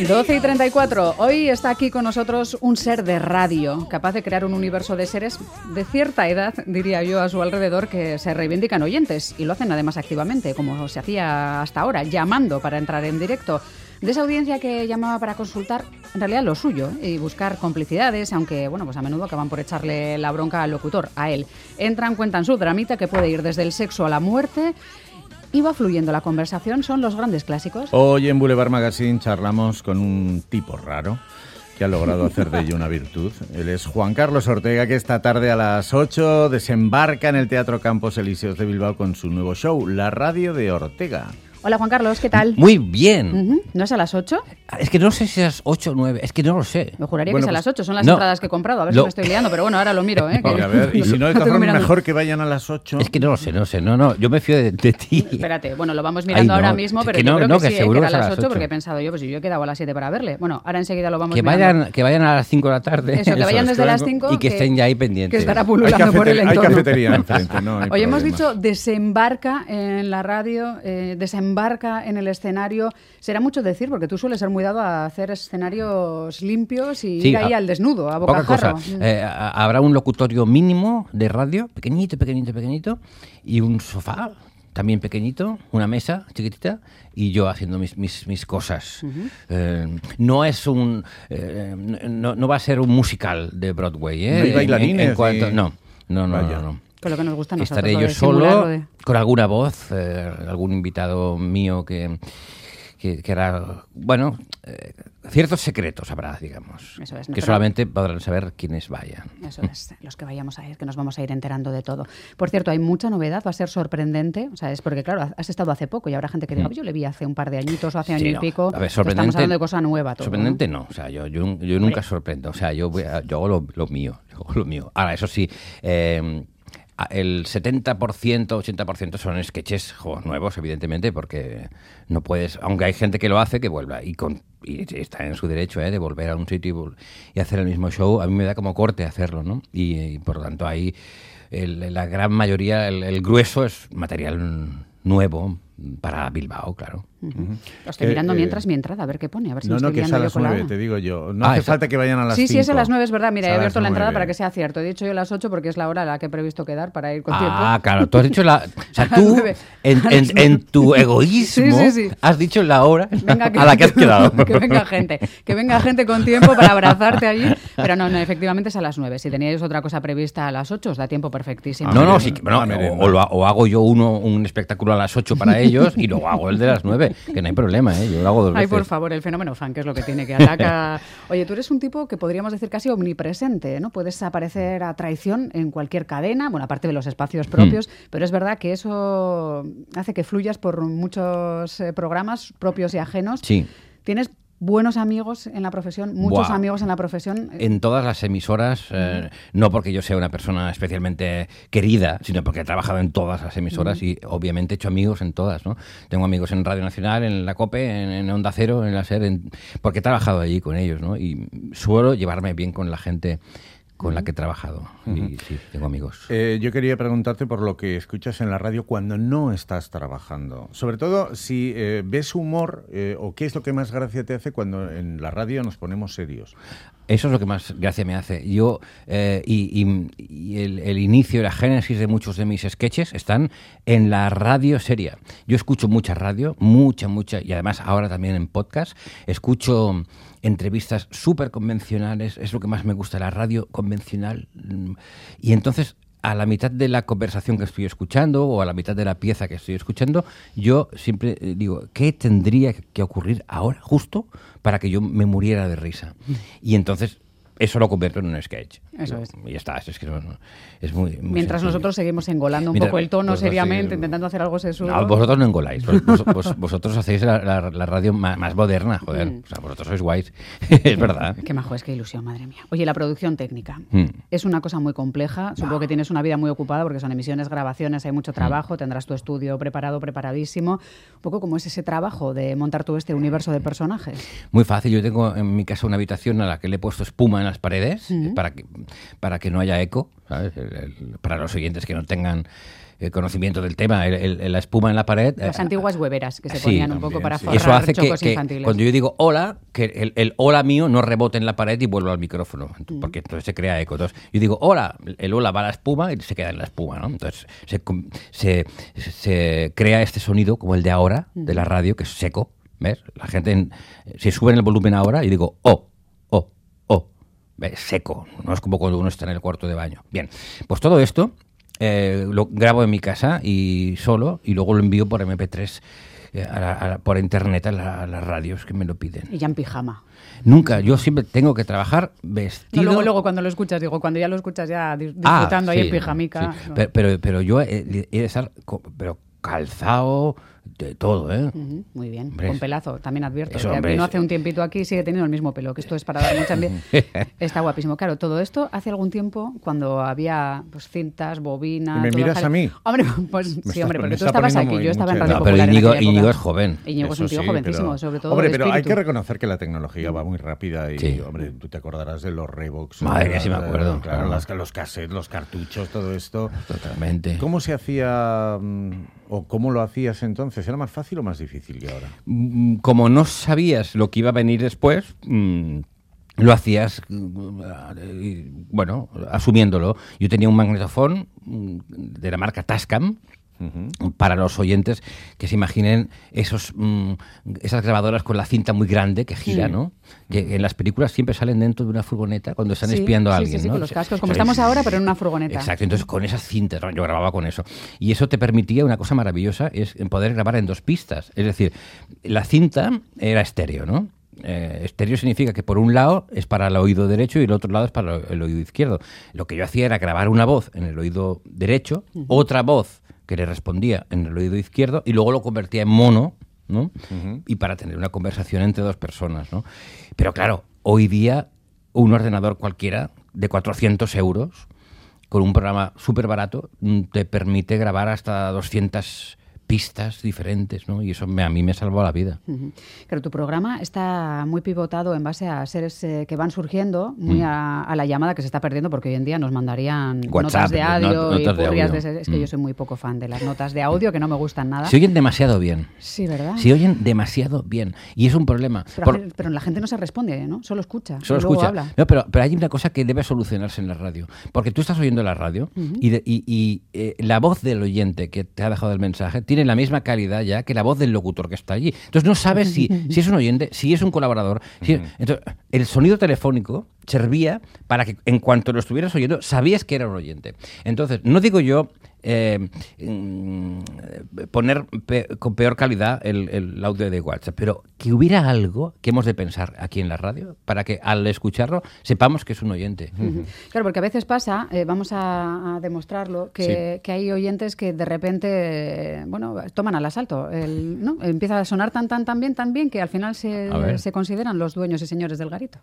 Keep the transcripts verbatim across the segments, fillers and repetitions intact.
doce y treinta y cuatro. Hoy está aquí con nosotros un ser de radio, capaz de crear un universo de seres de cierta edad, diría yo, a su alrededor, que se reivindican oyentes y lo hacen además activamente, como se hacía hasta ahora, llamando para entrar en directo. De esa audiencia que llamaba para consultar, en realidad lo suyo, y buscar complicidades, aunque bueno, pues a menudo acaban por echarle la bronca al locutor, a él. Entran, cuentan su dramita, que puede ir desde el sexo a la muerte, y va fluyendo la conversación, son los grandes clásicos. Hoy en Boulevard Magazine charlamos con un tipo raro que ha logrado hacer de ello una virtud. Él es Juan Carlos Ortega, que esta tarde a las ocho desembarca en el Teatro Campos Elíseos de Bilbao con su nuevo show, La Radio de Ortega. Hola Juan Carlos, ¿qué tal? Muy bien. Uh-huh. ¿No es a las ocho? Es que no sé si es ocho o nueve, es que no lo sé. Me juraría bueno, que es a pues, las ocho, son las no, entradas que he comprado, a ver lo, si me estoy liando, pero bueno, ahora lo miro, ¿eh? Que, a ver, y si no, de todas formas, mejor que vayan a las ocho. Es que no lo sé, no lo sé, no, no, yo me fío de, de ti. Espérate, bueno, lo vamos mirando Ay, no, ahora mismo, pero que yo no, creo no, que, que sí, seguro eh, que era es a a las las ocho, porque he ocho. pensado yo, pues yo he quedado a las siete para verle. Bueno, ahora enseguida lo vamos Que mirando. vayan, que vayan a las cinco de la tarde. Eso, que vayan Eso, desde que las vengo- cinco. Y que estén ya ahí pendientes. Que estará Hay, pululando por el cafete- hay entorno. cafetería enfrente, no hay Hoy hemos problema. dicho desembarca en la radio, eh, desembarca en el escenario. Será mucho decir, porque tú sueles ser muy dado a hacer escenarios limpios y Sí, ir ahí a- al desnudo, a Poca cosa. bocajarro. Eh, a- habrá un locutorio mínimo de radio, pequeñito, pequeñito, pequeñito, y un sofá también pequeñito, una mesa chiquitita, y yo haciendo mis, mis, mis cosas. Uh-huh. Eh, no es un... Eh, no, no va a ser un musical de Broadway, ¿eh? No hay bailarines En- en cuanto- y- no, no, no, Vaya. no, no. Con lo que nos gusta a nosotros, Estaré lo yo de simular solo, lo de- con alguna voz, eh, algún invitado mío que, que, que hará, bueno, eh, ciertos secretos habrá, digamos, Eso es, que pero- solamente podrán saber quienes vayan. Eso es, los que vayamos a ir, que nos vamos a ir enterando de todo. Por cierto, hay mucha novedad, va a ser sorprendente, o sea, es porque, claro, has estado hace poco y habrá gente que diga, yo le vi hace un par de añitos o hace año Sí, y no. pico. A ver, Estamos sorprendente, hablando de cosa nueva todo. sorprendente ¿no? no, o sea, yo, yo, yo nunca sorprendo, o sea, yo, voy a- yo hago lo, lo mío, yo hago lo mío. Ahora, eso sí, eh, el setenta por ciento, ochenta por ciento son sketches juegos nuevos, evidentemente, porque no puedes, aunque hay gente que lo hace, que vuelva y, con, y está en su derecho eh, de volver a un sitio y, vol- y hacer el mismo show. A mí me da como corte hacerlo, ¿no? Y, y por lo tanto ahí el- la gran mayoría, el, el grueso es material nuevo para Bilbao, claro. Uh-huh. Lo estoy Eh, mirando eh, mientras mi entrada, a ver qué pone, a ver si No, me no, estoy que es liando a yo las con la nueve, hora. te digo yo. No Ah, hace esa- falta que vayan a las Sí, cinco. sí, es a las nueve, es verdad. Mira, Es he a abierto las la entrada nueve. para que sea cierto. He dicho yo a las ocho porque es la hora a la que he previsto quedar para ir con Ah, tiempo. claro, tú has dicho la... O sea, A las tú, nueve. en, A las en- nueve. en tu egoísmo, Sí, sí, sí. has dicho la hora Venga, a la que has quedado. Que venga gente, que venga gente con tiempo para abrazarte allí. Pero no, no, efectivamente es a las nueve. Si teníais otra cosa prevista a las ocho, os da tiempo perfectísimo. No, no, merenda, sí, que- bueno, a merenda. o, o lo ha- o hago yo uno un espectáculo a las ocho para ellos y luego hago el de las nueve, que no hay problema, ¿eh? Yo lo hago dos Ay, veces. por favor, el fenómeno fan, que es lo que tiene, que ataca... Oye, tú eres un tipo que podríamos decir casi omnipresente, ¿no? Puedes aparecer a traición en cualquier cadena, bueno, aparte de los espacios propios, pero es verdad que eso hace que fluyas por muchos eh, programas propios y ajenos. Sí. Tienes buenos amigos en la profesión, muchos Buah. amigos en la profesión. En todas las emisoras, eh, no porque yo sea una persona especialmente querida, sino porque he trabajado en todas las emisoras y obviamente he hecho amigos en todas, ¿no? Tengo amigos en Radio Nacional, en la COPE, en, en Onda Cero, en la SER, en- porque he trabajado allí con ellos, ¿no? Y suelo llevarme bien con la gente con la que he trabajado. Y sí, tengo amigos. Eh, yo quería preguntarte por lo que escuchas en la radio cuando no estás trabajando. Sobre todo si eh, ves humor eh, o qué es lo que más gracia te hace cuando en la radio nos ponemos serios. Eso es lo que más gracia me hace. Yo, eh, y, y- y el, el inicio, la génesis de muchos de mis sketches están en la radio seria. Yo escucho mucha radio, mucha, mucha, y además ahora también en podcast. Escucho entrevistas súper convencionales, es lo que más me gusta, la radio convencional. Y entonces, a la mitad de la conversación que estoy escuchando o a la mitad de la pieza que estoy escuchando, yo siempre eh, digo, ¿qué tendría que ocurrir ahora, justo, para que yo me muriera de risa? Y entonces eso lo convierto en un sketch. Eso es. Y ya está, es, que no, no, es muy, muy Mientras sencillo. nosotros seguimos engolando un Mientras- poco el tono pues, seriamente, sí, intentando hacer algo sesudo. No, vosotros no engoláis. Vos- vos- vos- vosotros hacéis la, la- la radio más, más moderna, joder. Mm. O sea, vosotros sois guays. Es verdad. Qué majo es, qué ilusión, madre mía. Oye, la producción técnica Mm. es una cosa muy compleja. Supongo que tienes una vida muy ocupada porque son emisiones, grabaciones, hay mucho trabajo, tendrás tu estudio preparado, preparadísimo. Un poco como es ese trabajo de montar todo este universo de personajes. Muy fácil. Yo tengo en mi casa una habitación a la que le he puesto espuma en las paredes Mm. para, que, para que no haya eco, ¿sabes? El- el- para los oyentes que no tengan eh, conocimiento del tema, el, el, la espuma en la pared. Las eh, antiguas hueveras que se sí, ponían un también, poco para sí. forrar Eso hace que, chocos que infantiles. cuando yo digo hola, que el, el hola mío no rebote en la pared y vuelva al micrófono, Mm. porque entonces se crea eco. Entonces, yo digo hola, el hola va a la espuma y se queda en la espuma, ¿no? Entonces se, se, se crea este sonido como el de ahora, de la radio, que es seco, ¿ves? La gente, en, si suben el volumen ahora, y digo oh, oh, oh, ¿ves? Seco, no es como cuando uno está en el cuarto de baño. Bien, pues todo esto eh, lo grabo en mi casa y solo, y luego lo envío por eme pe tres A la, a la, por internet a, la, a las radios que me lo piden. Y ya en pijama. Nunca, yo siempre tengo que trabajar vestido. No, luego, luego cuando lo escuchas, digo, cuando ya lo escuchas ya disfrutando ah, ahí sí, en pijamica. Sí. No. Pero, pero, pero yo he, he de estar pero calzado, de todo, ¿eh? Uh-huh, muy bien, Hombre, con pelazo, también advierto. eso, Que hombre, vino es- hace un tiempito aquí y sigue teniendo el mismo pelo, que esto es para dar mucha envidia. Está guapísimo. Claro, todo esto hace algún tiempo, cuando había pues, cintas, bobinas... ¿Y me todo miras jale- a mí? Hombre, pues Me sí, está- hombre, me porque tú está estabas poniendo aquí, muy- yo estaba en mucha Radio edad. No, pero Popular en Íñigo, aquella Íñigo época. es joven. Íñigo es Eso un tío sí, jovencísimo, pero- sobre todo Hombre, de pero hay espíritu. que reconocer que la tecnología va muy rápida y, Sí. hombre, tú te acordarás de los Revox. Madre ¿no? mía, sí me acuerdo, Claro, claro. las- los cassettes, los cartuchos, todo esto. Totalmente. ¿Cómo se hacía mm, o cómo lo hacías entonces? ¿Era más fácil o más difícil que ahora? Mm, Como no sabías lo que iba a venir después, mm, lo hacías, mm, eh, bueno, asumiéndolo. Yo tenía un magnetofón mm, de la marca Tascam. Ujú. Para los oyentes que se imaginen esos mm, esas grabadoras con la cinta muy grande que gira, Mm. ¿no? Que en las películas siempre salen dentro de una furgoneta cuando están Sí, espiando a sí, alguien, sí, sí, ¿no? con los cascos, como ¿Sabes? estamos ahora, pero en una furgoneta. Exacto, entonces con esas cintas, ¿no? Yo grababa con eso. Y eso te permitía una cosa maravillosa, es en poder grabar en dos pistas. Es decir, la cinta era estéreo, ¿no? Eh, estéreo significa que por un lado es para el oído derecho y el otro lado es para el oído izquierdo. Lo que yo hacía era grabar una voz en el oído derecho, uh-huh. otra voz que le respondía en el oído izquierdo y luego lo convertía en mono, ¿no? Uh-huh. Y para tener una conversación entre dos personas, ¿no? Pero claro, hoy día un ordenador cualquiera de cuatrocientos euros con un programa súper barato te permite grabar hasta doscientas pistas diferentes, ¿no? Y eso me, a mí me salvó la vida. Uh-huh. Claro, tu programa está muy pivotado en base a seres eh, que van surgiendo, muy mm. a, a la llamada que se está perdiendo, porque hoy en día nos mandarían WhatsApp, notas de audio not, y notas de purrias audio. de... Es que mm. yo soy muy poco fan de las notas de audio, que no me gustan nada. Se oyen demasiado bien. Sí, ¿verdad? Se oyen demasiado bien. Y es un problema. Pero, Por... pero la gente no se responde, ¿no? Solo escucha. Solo y luego escucha. habla. No, pero, pero hay una cosa que debe solucionarse en la radio. Porque tú estás oyendo la radio uh-huh. y, de, y, y eh, la voz del oyente que te ha dejado el mensaje tiene la misma calidad ya que la voz del locutor que está allí. Entonces no sabes si, si es un oyente, si es un colaborador. Si es... Entonces, el sonido telefónico servía para que en cuanto lo estuvieras oyendo, sabías que era un oyente. Entonces, no digo yo eh, poner pe con peor calidad el, el audio de WhatsApp, pero que hubiera algo que hemos de pensar aquí en la radio para que al escucharlo sepamos que es un oyente. Uh-huh. Claro, porque a veces pasa, eh, vamos a, a demostrarlo, que, sí. que hay oyentes que de repente, eh, bueno, toman al asalto. El, ¿no? Empieza a sonar tan, tan, tan bien, tan bien que al final se, se consideran los dueños y señores del garito.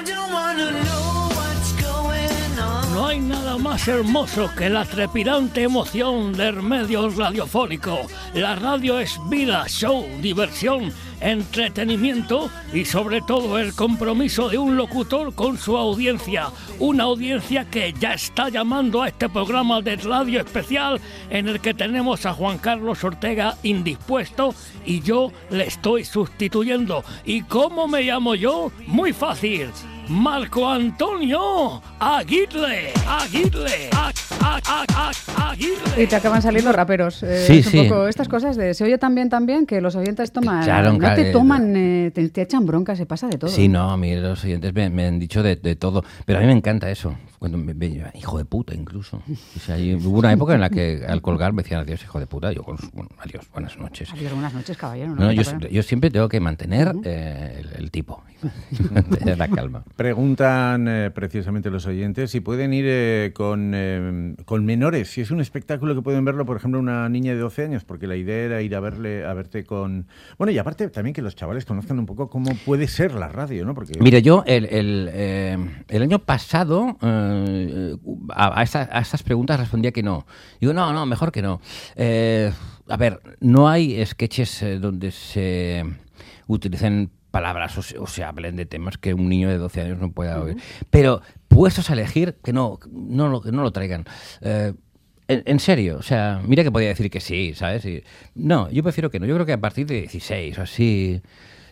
No hay nada más hermoso que la trepidante emoción del medio radiofónico. La radio es vida, show, diversión, entretenimiento y sobre todo el compromiso de un locutor con su audiencia. Una audiencia que ya está llamando a este programa de radio especial en el que tenemos a Juan Carlos Ortega indispuesto y yo le estoy sustituyendo. ¿Y cómo me llamo yo? Muy fácil. Marco Antonio Aguirre, Aguirre, Ag, Ag, Ag, Ag, Aguirre. Y te acaban saliendo raperos. Eh, sí, es un sí. poco estas cosas de se oye tan bien, tan bien que los oyentes toman, claro, no claro, te toman, eh, te, te echan bronca, se pasa de todo. Sí, no, a mí los oyentes me, me han dicho de, de todo, pero a mí me encanta eso. Cuando me, me, hijo de puta, incluso. O sea, hubo una época en la que al colgar me decían adiós, hijo de puta. Yo, bueno, adiós, buenas noches. Adiós, buenas noches, caballero. No, no, yo, yo siempre tengo que mantener uh-huh. eh, el, el tipo, mantener la calma. Preguntan eh, precisamente los oyentes si pueden ir eh, con, eh, con menores, si es un espectáculo que pueden verlo, por ejemplo, una niña de doce años, porque la idea era ir a verle, a verte con... Bueno, y aparte también que los chavales conozcan un poco cómo puede ser la radio, ¿no? Porque... Mira, yo el, el, eh, el año pasado... Eh, A, a, esta, a estas preguntas respondía que no. Digo, no, no, mejor que no. Eh, a ver, no hay sketches eh, donde se utilicen palabras o se, o se hablen de temas que un niño de doce años no pueda oír. Uh-huh. Pero puestos a elegir, que no, no, lo, que no lo traigan. Eh, En, en serio, o sea, mira que podía decir que sí, ¿sabes? Y, no, yo prefiero que no. Yo creo que a partir de dieciséis o así,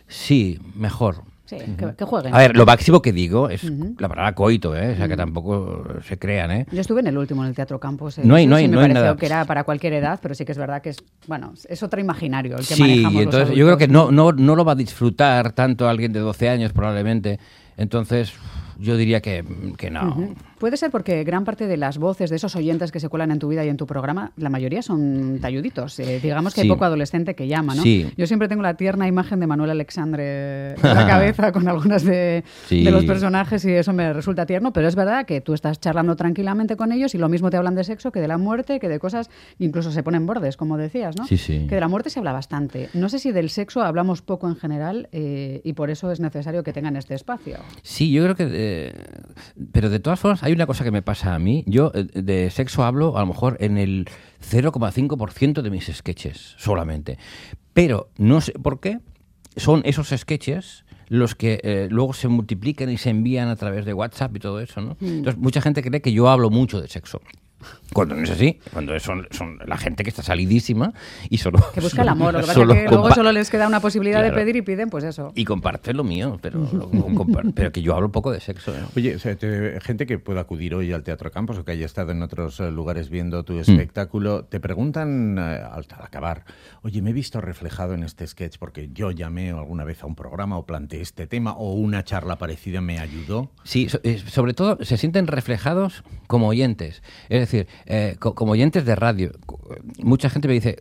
sí, mejor. Sí, que, que jueguen. A ver, lo máximo que digo es Uh-huh. la palabra coito, ¿eh? O sea, Uh-huh. que tampoco se crean, ¿eh? Yo estuve en el último, en el Teatro Campos. eh, No hay- eso no hay- sí me no hay pareció nada. que era para cualquier edad, pero sí que es verdad que es, bueno, es otro imaginario el que Sí, manejamos los entonces yo creo adultos. que no, no, no lo va a disfrutar tanto alguien de doce años probablemente. Entonces, yo diría que, que no. Ujú. Puede ser porque gran parte de las voces de esos oyentes que se cuelan en tu vida y en tu programa, la mayoría son talluditos. Eh, digamos que Sí. hay poco adolescente que llama, ¿no? Sí. Yo siempre tengo la tierna imagen de Manuel Alexandre en la cabeza con algunas de, Sí. de los personajes y eso me resulta tierno, pero es verdad que tú estás charlando tranquilamente con ellos y lo mismo te hablan de sexo que de la muerte, que de cosas, incluso se ponen bordes, como decías, ¿no? Sí, sí. Que de la muerte se habla bastante. No sé si del sexo hablamos poco en general eh, y por eso es necesario que tengan este espacio. Sí, yo creo que... eh, pero de todas formas, hay una cosa que me pasa a mí. Yo eh, de sexo hablo a lo mejor en el cero coma cinco por ciento de mis sketches solamente. Pero no sé por qué son esos sketches los que eh, luego se multiplican y se envían a través de WhatsApp y todo eso, ¿no? Entonces, mucha gente cree que yo hablo mucho de sexo. Cuando no es así, cuando son, son la gente que está salidísima y solo... Que busca el amor, lo que pasa solo es que luego compa- solo les queda una posibilidad Claro. de pedir y piden, pues eso. Y comparte lo mío, pero, lo- compar- pero que yo hablo poco de sexo. ¿eh? Oye, o sea, te- gente que pueda acudir hoy al Teatro Campos o que haya estado en otros eh, lugares viendo Mm. tu espectáculo, te preguntan eh, al, al acabar, oye, me he visto reflejado en este sketch porque yo llamé alguna vez a un programa o planteé este tema o una charla parecida me ayudó. Sí, so- eh, sobre todo se sienten reflejados como oyentes. Es decir, eh, co- como oyentes de radio. Co- Mucha gente me dice,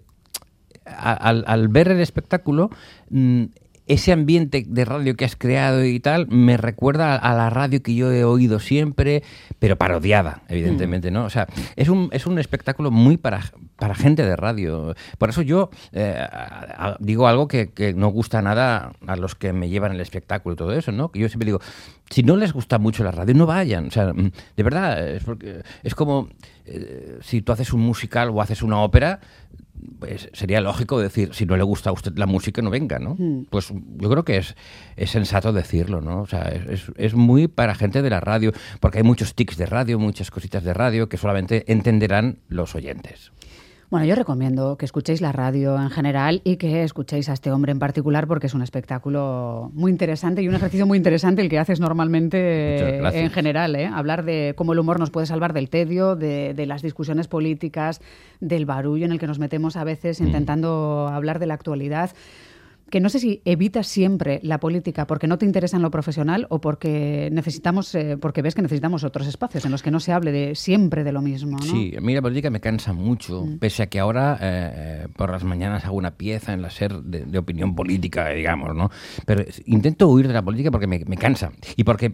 a- al, al ver el espectáculo, mm, ese ambiente de radio que has creado y tal, me recuerda a, a la radio que yo he oído siempre, pero parodiada, evidentemente, ¿no? O sea, es un, es un espectáculo muy para, para gente de radio. Por eso yo eh, a- a- digo algo que, que no gusta nada a los que me llevan el espectáculo y todo eso, ¿no? Que yo siempre digo, si no les gusta mucho la radio, no vayan. O sea, mm, de verdad, es, porque, es como eh, si tú haces un musical o haces una ópera, pues sería lógico decir, si no le gusta a usted la música, no venga, ¿no? Mm. Pues yo creo que es, es sensato decirlo, ¿no? O sea, es, es, es muy para gente de la radio, porque hay muchos tics de radio, muchas cositas de radio que solamente entenderán los oyentes. Bueno, yo recomiendo que escuchéis la radio en general y que escuchéis a este hombre en particular porque es un espectáculo muy interesante y un ejercicio muy interesante el que haces normalmente Muchas eh, gracias. en general. ¿eh? Hablar de cómo el humor nos puede salvar del tedio, de, de las discusiones políticas, del barullo en el que nos metemos a veces intentando hablar de la actualidad. Que no sé si evitas siempre la política porque no te interesa en lo profesional o porque necesitamos, eh, porque ves que necesitamos otros espacios en los que no se hable de siempre de lo mismo, ¿no? Sí, a mí la política me cansa mucho, Mm. pese a que ahora eh, por las mañanas hago una pieza en la SER de, de opinión política, digamos, ¿no? Pero intento huir de la política porque me, me cansa y porque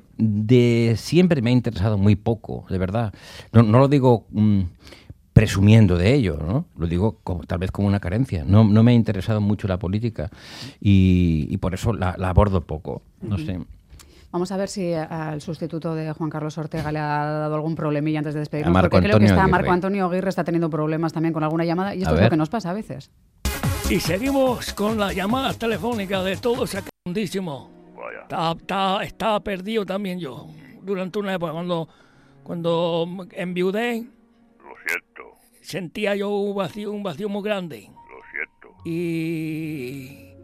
de siempre me ha interesado muy poco, de verdad. No, no lo digo... mm, presumiendo de ello, ¿no? Lo digo como, tal vez como una carencia. No, no me ha interesado mucho la política y, y por eso la, la abordo poco. No sé. Vamos a ver si al sustituto de Juan Carlos Ortega le ha dado algún problemilla antes de despedirnos, A Marco porque creo que Antonio está Aguirre. Marco Antonio Aguirre está teniendo problemas también con alguna llamada y esto A es ver. lo que nos pasa a veces. Y seguimos con las llamadas telefónicas de todo ese candísimo. Vaya. Estaba, estaba, estaba perdido también yo durante una época cuando, cuando enviudé. Lo siento, Sentía yo un vacío, un vacío muy grande. lo siento. Y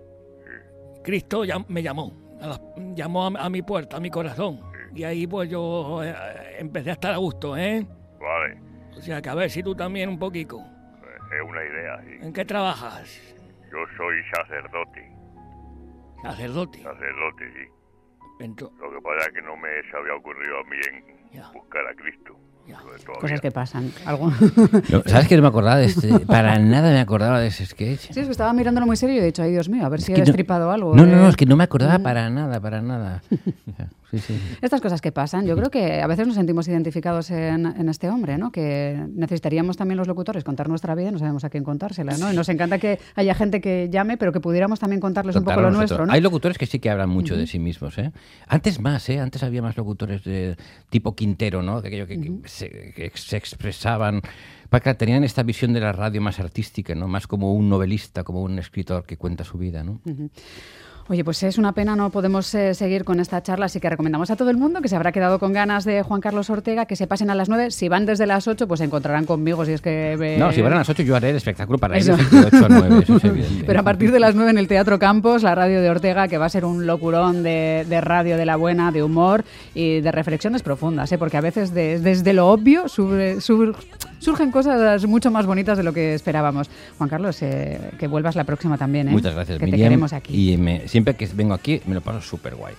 Cristo llam- me llamó, a la- llamó a, a mi puerta, a mi corazón. Y ahí pues yo eh, empecé a estar a gusto, ¿eh? Vale, O sea que a ver si tú también un poquito. eh, es una idea, sí. ¿En qué trabajas? Yo soy sacerdote, Sacerdote. sacerdote, sí. Ento- Lo que pasa es que no me se había ocurrido a mí en Ya. buscar a Cristo. Ya. Lo de todavía. Cosas que pasan. Algo... No, ¿sabes que no me acordaba de este? Para nada me acordaba de ese sketch. Sí, es que estaba mirándolo muy serio y he dicho, ay Dios mío, a ver si he que no- destripado algo. No, no, no, eh. es que no me acordaba Mm. para nada, para nada. Sí, sí. Estas cosas que pasan, yo creo que a veces nos sentimos identificados en, en este hombre, ¿no? Que necesitaríamos también los locutores contar nuestra vida y no sabemos a quién contársela, ¿no? Y nos encanta que haya gente que llame, pero que pudiéramos también contarles un poco Contarlo lo nosotros. nuestro, ¿no? Hay locutores que sí que hablan mucho de sí mismos, ¿eh? Antes más, ¿eh? Antes había más locutores de tipo Quintero, ¿no? De aquello que, que se, que se expresaban... Porque tenían esta visión de la radio más artística, ¿no? Más como un novelista, como un escritor que cuenta su vida, ¿no? Oye, pues es una pena, no podemos eh, seguir con esta charla, así que recomendamos a todo el mundo que se habrá quedado con ganas de Juan Carlos Ortega que se pasen a las nueve. Si van desde las ocho, pues se encontrarán conmigo, si es que... Eh... No, si van a las ocho yo haré el espectáculo para Eso. ellos de ocho a nueve, eso es evidente. Pero a partir de las nueve en el Teatro Campos, la radio de Ortega, que va a ser un locurón de, de radio de la buena, de humor y de reflexiones profundas, ¿eh? Porque a veces de, desde lo obvio sur, sur, surgen cosas mucho más bonitas de lo que esperábamos. Juan Carlos, eh, que vuelvas la próxima también, ¿eh? Muchas gracias, que Miriam. te queremos aquí. Y me, siempre que vengo aquí me lo paso súper guay.